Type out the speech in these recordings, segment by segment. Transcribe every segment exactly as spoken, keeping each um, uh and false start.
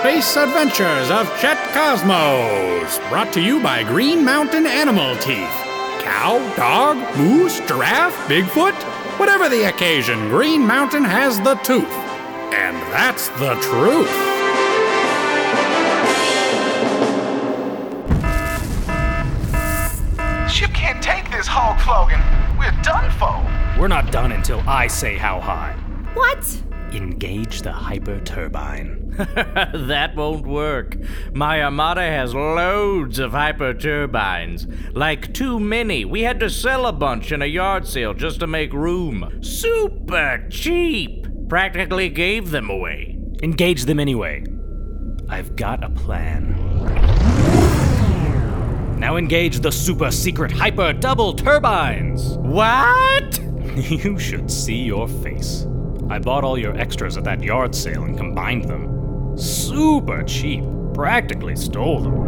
Space Adventures of Chet Cosmos, brought to you by Green Mountain Animal Teeth. Cow, dog, moose, giraffe, Bigfoot, whatever the occasion, Green Mountain has the tooth. And that's the truth. Ship can't take this hog flogging. We're done for. We're not done until I say how high. What? Engage the hyper turbine. That won't work. My armada has loads of hyper turbines. Like too many. We had to sell a bunch in a yard sale just to make room. Super cheap. Practically gave them away. Engage them anyway. I've got a plan. Now engage the super secret hyper double turbines. What? You should see your face. I bought all your extras at that yard sale and combined them. Super cheap. Practically stole them.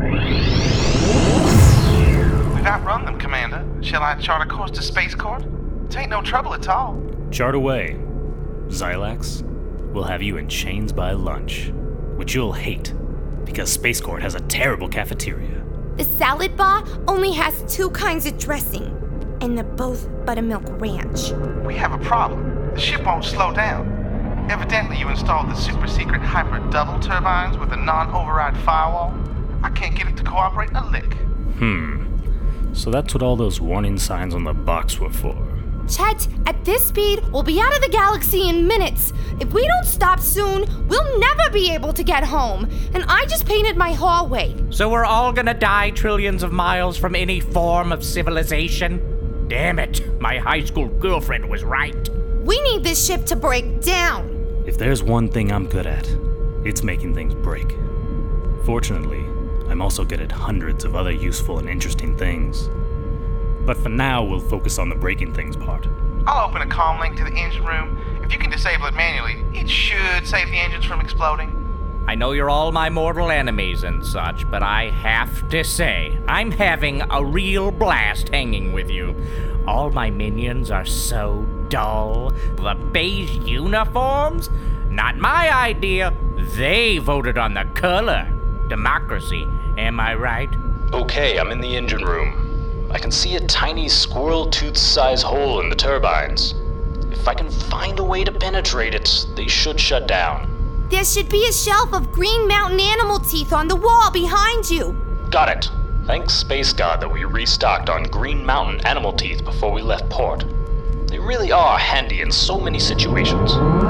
We've outrun them, Commander. Shall I chart a course to Space Court? It ain't no trouble at all. Chart away. Xylax, we'll have you in chains by lunch, which you'll hate, because Space Court has a terrible cafeteria. The salad bar only has two kinds of dressing, and they're both buttermilk ranch. We have a problem. The ship won't slow down. Evidently, you installed the super secret hyper double turbines with a non-override firewall. I can't get it to cooperate a lick. Hmm. So that's what all those warning signs on the box were for. Chet, at this speed, we'll be out of the galaxy in minutes. If we don't stop soon, we'll never be able to get home. And I just painted my hallway. So we're all gonna die trillions of miles from any form of civilization? Damn it, my high school girlfriend was right. We need this ship to break down. If there's one thing I'm good at, it's making things break. Fortunately, I'm also good at hundreds of other useful and interesting things. But for now, we'll focus on the breaking things part. I'll open a comm link to the engine room. If you can disable it manually, it should save the engines from exploding. I know you're all my mortal enemies and such, but I have to say, I'm having a real blast hanging with you. All my minions are so dull. The beige uniforms? Not my idea. They voted on the color. Democracy, am I right? Okay, I'm in the engine room. I can see a tiny squirrel tooth-size hole in the turbines. If I can find a way to penetrate it, they should shut down. There should be a shelf of Green Mountain animal teeth on the wall behind you. Got it. Thanks, Space God, that we restocked on Green Mountain animal teeth before we left port. They really are handy in so many situations.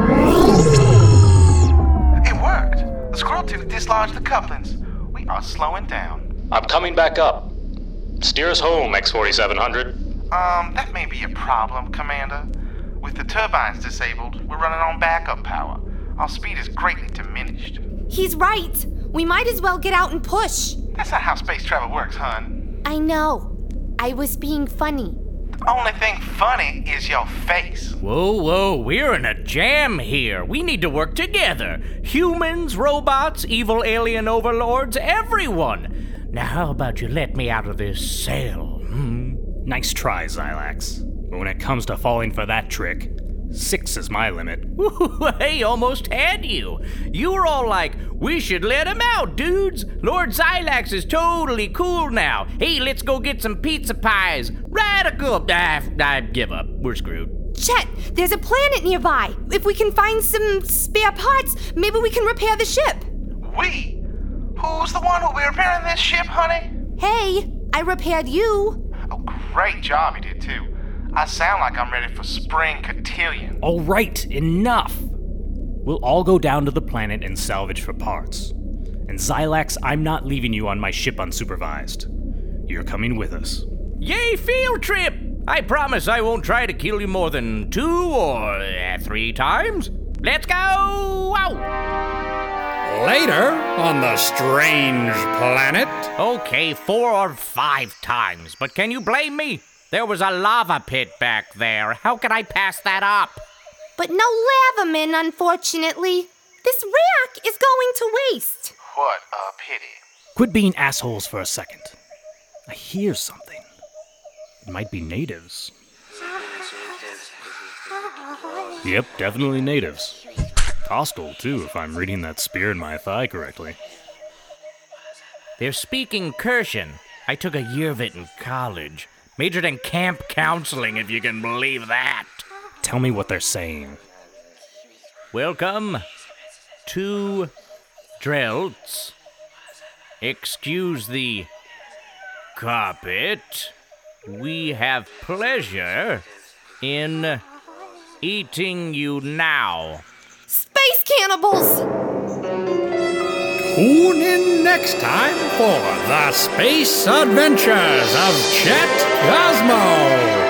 It worked. The squirrel tooth dislodged the couplings. We are slowing down. I'm coming back up. Steer us home, X forty-seven hundred. Um, that may be a problem, Commander. With the turbines disabled, we're running on backup power. Our speed is greatly diminished. He's right. We might as well get out and push. That's not how space travel works, hun. I know. I was being funny. The only thing funny is your face. Whoa, whoa, we're in a jam here. We need to work together. Humans, robots, evil alien overlords, everyone. Now how about you let me out of this cell? Hmm? Nice try, Xylax. But when it comes to falling for that trick, six is my limit. Ooh, I almost had you. You were all like, we should let him out, dudes. Lord Xylax is totally cool now. Hey, let's go get some pizza pies. Radical. Ah, I give up. We're screwed. Chet, there's a planet nearby. If we can find some spare parts, maybe we can repair the ship. We? Who's the one who'll be repairing this ship, honey? Hey, I repaired you. Oh, great job you did, too. I sound like I'm ready for spring cotillion. All right, enough. We'll all go down to the planet and salvage for parts. And Xylax, I'm not leaving you on my ship unsupervised. You're coming with us. Yay, field trip! I promise I won't try to kill you more than two or uh, three times. Let's go! Out! Later, on the strange planet. Okay, four or five times, but can you blame me? There was a lava pit back there. How could I pass that up? But no lava men, unfortunately. This rack is going to waste. What a pity. Quit being assholes for a second. I hear something. It might be natives. Yep, definitely natives. Hostile, too, if I'm reading that spear in my thigh correctly. They're speaking Kursian. I took a year of it in college. Majored in camp counseling, if you can believe that. Tell me what they're saying. Welcome to Dreltz. Excuse the carpet. We have pleasure in eating you now. Space cannibals! Tune in next time for the Space Adventures of Chet Cosmo.